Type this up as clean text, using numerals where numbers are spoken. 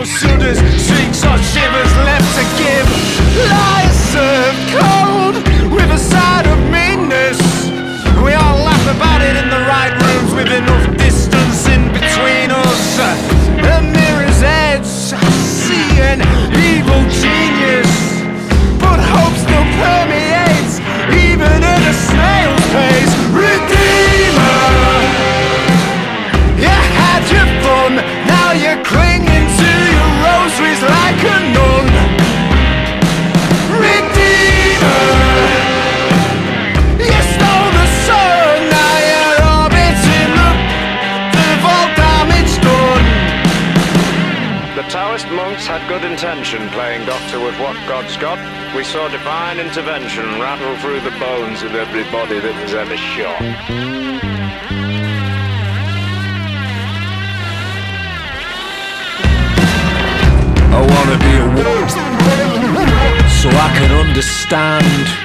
or shudders, shrieks or shivers left to give. Lies served cold with a side of meanness. We all laugh about it in the right rooms with enough distance in between us. A mirror's edge, I see an evil genius, but hope still permeates even at a snail's pace. Redeemer, you had your fun, now you're clinging to your rosaries like a nun. Redeemer, you stole the sun, now you're orbiting the vault damage done. The Taoist monks had good intention, playing doctor with what God's got. We saw divine intervention rattle through the bones of everybody that was ever shot. I wanna be a wolf so I can understand